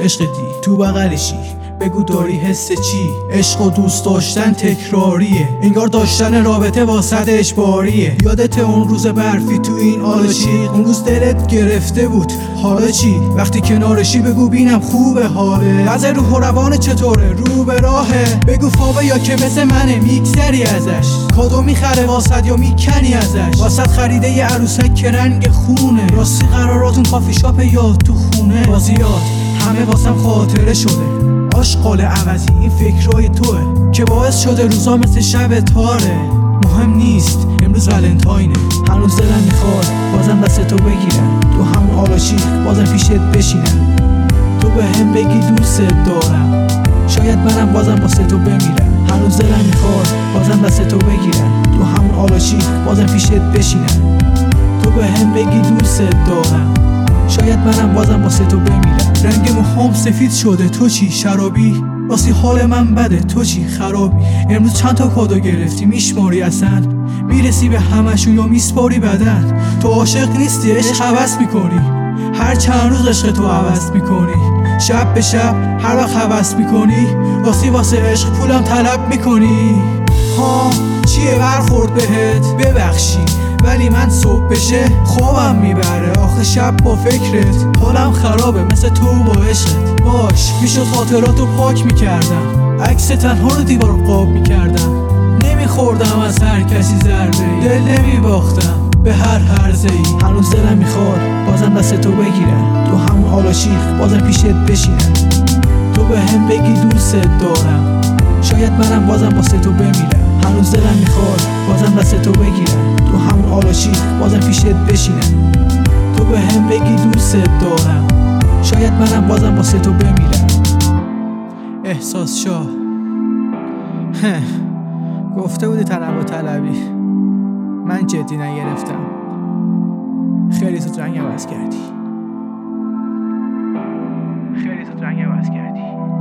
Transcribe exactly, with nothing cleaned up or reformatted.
عشق دی تو بغلشی، بگو داری حس چی؟ عشق و دوست داشتن تکراریه، انگار داشتن رابطه واسط اجباریه. یادت اون روز برفی تو این آلوچی؟ اون روز دلت گرفته بود حالا چی؟ وقتی کنارشی بگو بینم خوبه حاله. وضع روح و روان چطوره؟ رو به راهه؟ بگو فاوه یا که مثل منه میگذری ازش؟ کادو میخره واسط یا میکنی ازش؟ واسط خریده یه عروسک که رنگ خونه؟ راستی قراراتون کافی شاپ یا تو خونه؟ بازیات همه واسم خاطره شده، آشغال عوضی این فکرای توه که باعث شده روزا مثل شب تاره. مهم نیست امروز ولنتاینه، هنوز دلم میخواد بازم دست تو بگیرم، تو همون آلاشیق بازم پیشت بشینم، تو به هم بگی دوست دارم، شاید منم بازم واسه تو بمیرم. هنوز دلم میخواد بازم دست تو بگیرم، تو همون آلاشیق بازم پیشت بشینم، تو به هم بگی دوست دارم، شاید منم بازم واسه تو بمیرم. رنگ موهام سفید شده تو چی؟ شرابی؟ راستی حال من بده تو چی؟ خرابی؟ امروز چند تا کادو گرفتی میشماری اصلا؟ میرسی به همشون یا میسپاری بدن؟ تو عاشق نیستی عشق عوض میکنی، هر چند روز عشق تو عوض میکنی، شب به شب هر وقت عوض میکنی، راستی واسه عشق پولم طلب میکنی. ها چیه برخورد بهت؟ ببخشی ولی من صبح بشه خوابم میبره، آخه شب با فکرت حالم خرابه مثل تو با عشقت. باش میشد خاطراتو پاک میکردم، عکس تنها رو دیوار قاب میکردم، نمیخوردم از هر کسی ضربه‌ای، دل نمیباختم به هر هرزه ای. هنوز دلم میخواد بازم دست تو بگیرم، تو همون آلاشیق بازم پیشت بشینم، تو به هم بگی دوست دارم، شاید منم بازم واسه تو بمیرم. هنوز دلم میخواد بازم دست تو بگیرم، تو همون آلاشیق بازم پیشت بشینم، تو به هم بگی دوست دارم، شاید منم بازم واسه تو بمیرم. احساس شاه گفته بودی طلب و طلبی، من جدی نگرفتم، خیلی تو رنگ عوض کردی، خیلی تو رنگ عوض کردی.